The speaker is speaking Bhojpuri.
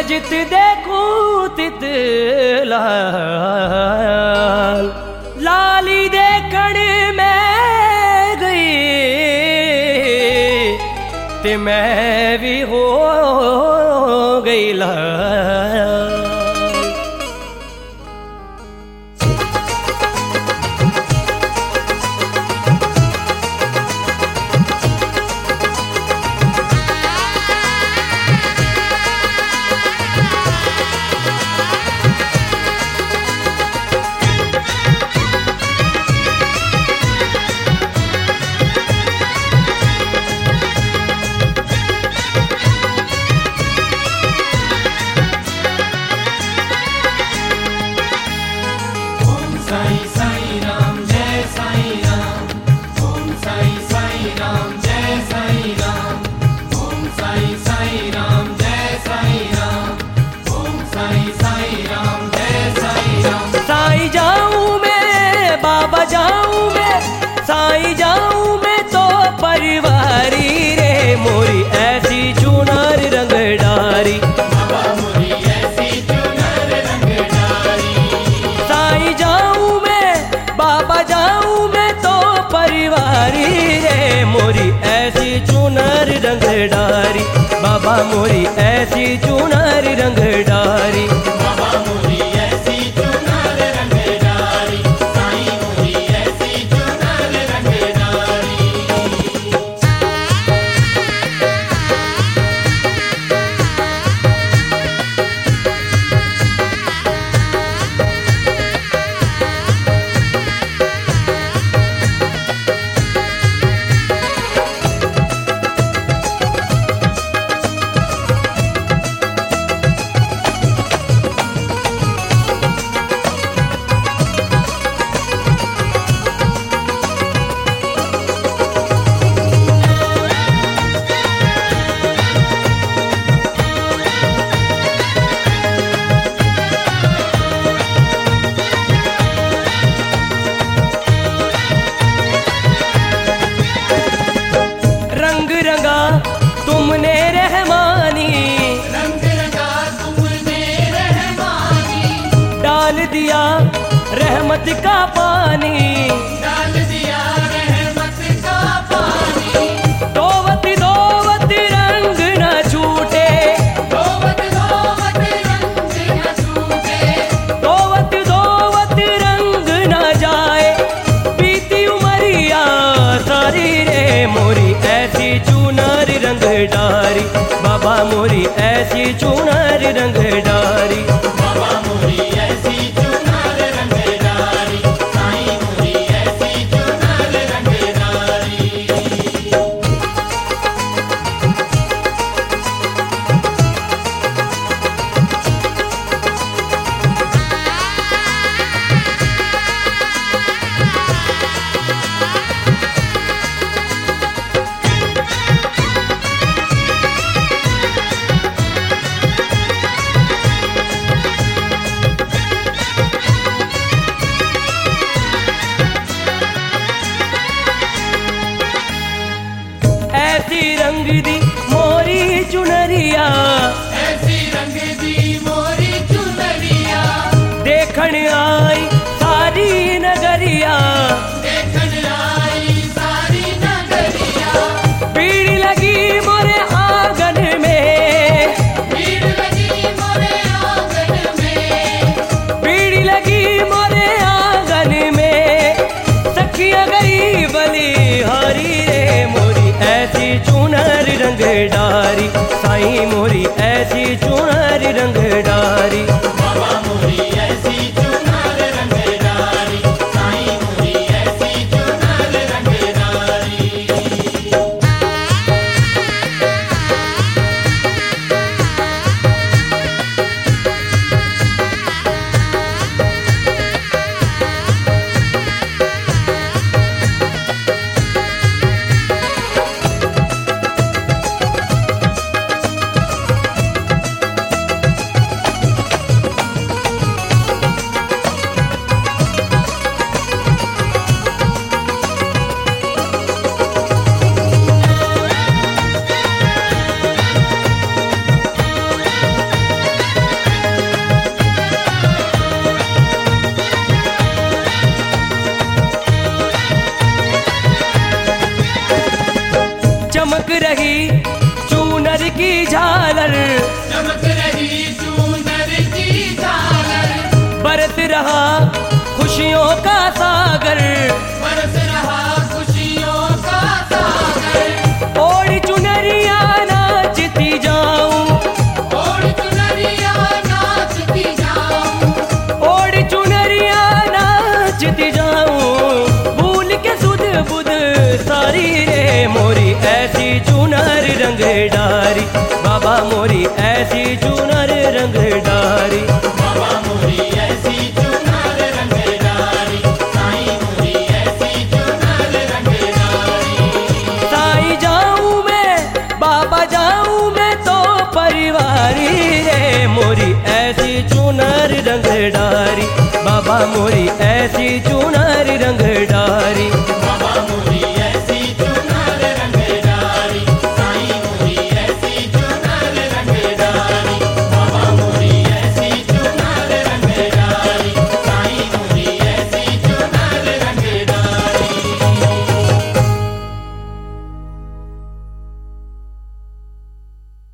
जित देखूं तित लाल, लाली देखण मैं गई ते मैं भी हो गई लाल। साईं जाऊं मैं तो परिवारी रे, मोरी ऐसी चुनर रंग डारी। बाबा मोरी ऐसी चुनर रंग डारी। साईं जाऊं मैं, बाबा जाऊं मैं तो परिवारी रे, मोरी ऐसी चुनर रंग डारी। बाबा मोरी ऐसी चुनर रंग डारी। बाबा मोरी ऐसी चुनर रंग डारी। साईं मोरी ऐसी चुनर रंग डारी। तुमने रहमानी, रंग रंगा तुमने रहमानी, डाल दिया रहमत का पानी, डाल दिया रहमत का पानी। दोवत दोवत रंग न छूटे, दोवत दोवत रंग न छूटे, दोवत दोवत रंग न जाए, बीती उमरिया सारी रे, मोरी ऐसी चुनर रंग डारी। बाबा मोरी ऐसी चुनर रंग डारी। बाबा मोरी ऐसी चुनर रंग डारी। साईं मोरी ऐसी चुनर रंग डारी। ऐसी रंग दी मोरी चुनरिया, ऐसी रंग दी मोरी चुनरिया, देखण आई सारी नगरिया, देखण आई सारी नगरिया। भीड़ लगी मोरे आंगन में, भीड़ लगी मोरे आंगन में, भीड़ लगी मोरे आंगन में, सखिया गई बलिहारी रे, मोरी ऐसी चुनर रंग डारी। साईं मोरी ऐसी चुनर रंग डारी। बाबा मोरी ऐसी चुनर रंग डारी। साईं मोरी ऐसी चुनर रंग डारी। चमक रही चूनर की झालर, चमक रही चूनर की झालर, बरस रहा खुशियों का सागर, बरस रहा खुशियों का सागर। ओढ़ चुनरिया नाचती जाऊं, ओढ़ चुनरिया नाचती जाऊं, ओढ़ चुनरिया नाचती जाऊं, भूल के सुध बुध सारी रे मोरी ऐसी चुनर रंग डारी, बाबा मोरी ऐसी चुनर रंग डारी। बाबा मोरी ऐसी चुनर रंगदारी, साईं मोरी ऐसी चुनर रंगदारी। साईं जाऊं मैं, बाबा जाऊं मैं तो परिवारी रे मोरी ऐसी चुनर रंग डारी, बाबा मोरी ऐसी चुनर